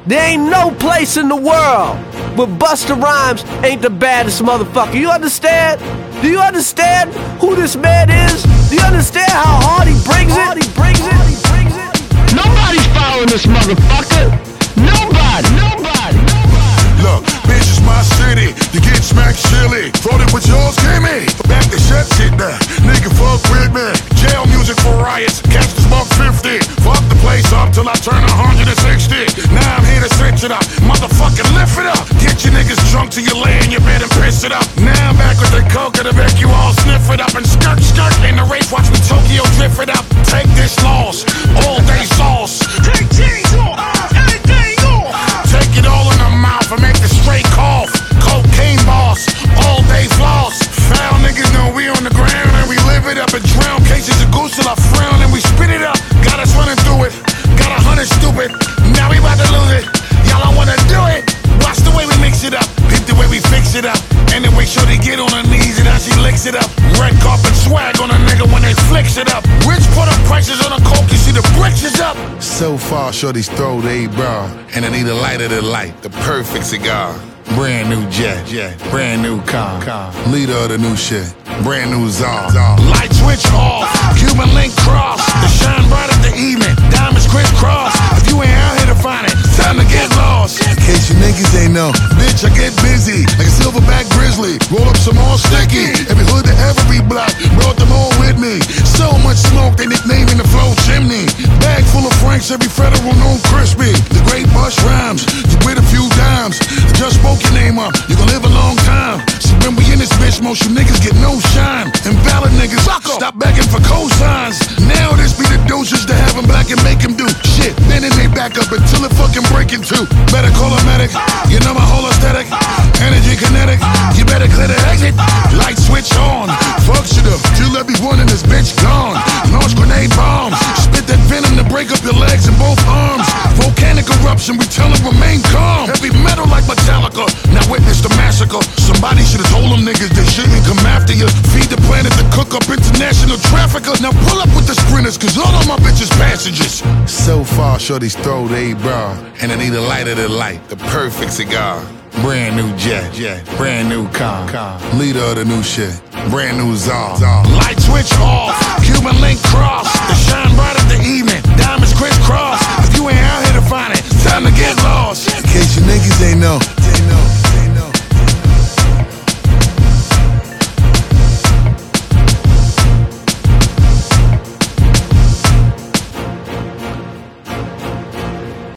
There ain't no place in the world where Busta Rhymes ain't the baddest motherfucker. You understand? Do you understand who this man is? Do you understand how hard he brings it? Nobody's following this motherfucker. Nobody. Look, bitch, it's my city. You get smacked silly. Thought it was yours, give me. Back to shut shit now. Nigga, fuck with me. Jail music for riots. Catch the smoke 50. Fuck the place up till I turn 160. Now I'm here to switch it up. Motherfucking lift it up. Get your niggas drunk till you lay in your bed and piss it up. Now I'm back with the coke to make you all sniff it up. And skirt in the race. Watch me Tokyo drift it up. Take this loss. All day sauce. Take cheese off. Anything off. Take it all in the mouth and make the straight cough. Cocaine boss, all day floss. Foul niggas know we on the ground and we live it up and drown cases of goose till I frown and we spit it up. Got us running through it, got 100 stupid. Now we about to lose it. Y'all don't wanna do it. Watch the way we mix it up, peep the way we fix it up. Anyway, sure they get on her knees and how she licks it up. Red carpet swag on a nigga when they flicks it up. Rich put up prices on the coke, you see the bricks is up. So far, shorty's throw they bra, and I need a lighter to light, the perfect cigar. Brand new jet, brand new car. Leader of the new shit, brand new czar. Light switch off, Cuban link cross. The shine bright of the evening, diamonds crisscross. If you ain't out here to find it, time to get lost. In case you niggas ain't know, bitch, I get busy like a silverback grizzly. Roll up some more sticky. Every hood to every block, brought them all with me. So much smoke, they nicknaming the flow chimney. Bag full of Franks, every federal known crispy. The great Bush Rhymes, you with a few dimes. Just spoke your name up, you gon' live a long time. So when we in this bitch, most you niggas get no shine. Invalid niggas, stop begging for cosigns. Now this be the doses to have them black and make them do shit. Then they back up until it fucking break in two. Better call a medic, you know my whole aesthetic. Energy kinetic, you better clear the exit. Light switch on, fuck shit up till everyone in this bitch gone. Launch grenade bombs, spit that venom to break up your legs and both arms. Volcanic eruption, we tell them remain calm. Heavy metal like Metallica, now witness the massacre. Somebody should've told them niggas they shouldn't come after you. Feed the planet to cook up international trafficker. Now pull up with the sprinters, cause all of my bitches passengers. So far, shorty's throw they bra, and I need a lighter to light, the perfect cigar. Brand new jet, brand new car. Leader of the new shit, brand new czar. Light switch off, Cuban link cross. The shine bright of the evening, diamonds crisscross.